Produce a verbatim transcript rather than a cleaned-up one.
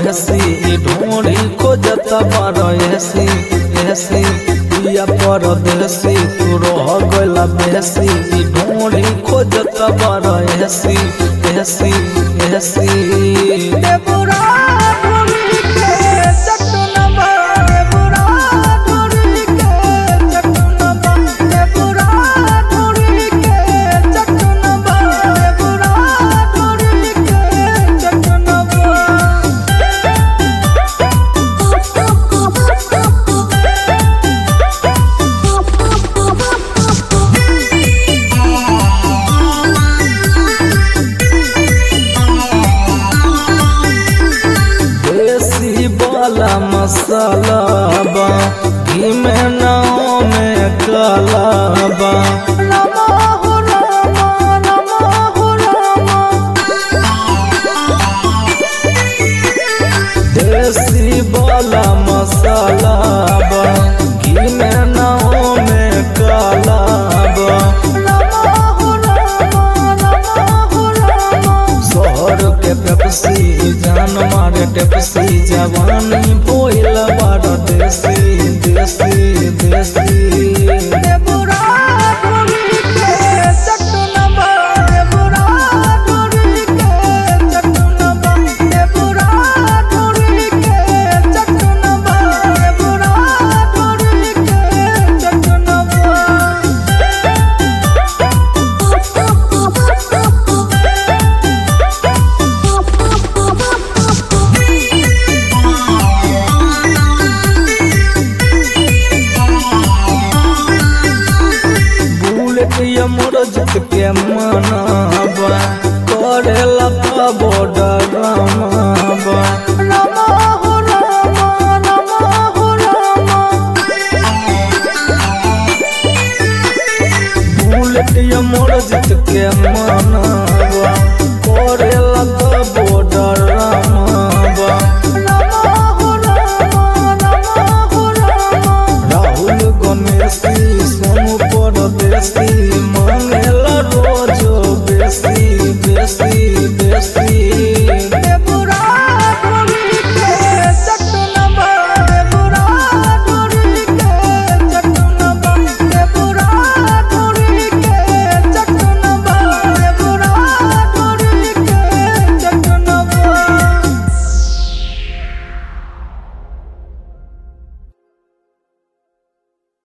परदेसी ढूंढी खोजत परदेसी ऐसी पिया परदेसी तू रह गइल बेसी ढूंढी खोजत परदेसी ऐसी ऐसी देवरा ढूंढी के चटनवा देवरा ढूंढी के चटनवा देवरा ढूंढी के चटनवा देवरा ढूंढी के चटनवा वाला मसाला बा घी में नाव में काला बा रामा हो रामा रामा हो रामा देसी वाला मसाला बा घी में नाव में काला बा रामा हो रामा रामा हो रामा शहर के पेप्सी जान मारे टेप्सी जवानी भोइल बार देसी देसी देसी देवरा ढूंढी के चटनवा देवरा ढूंढी के चटनवा देवरा ढूंढी के चटनवा देवरा ढूंढी के चटनवा मोर जित के मनाबा करेला पाबो डरामाबा रामा हो रामा रामा हो रामा बुलेट ये मोर जित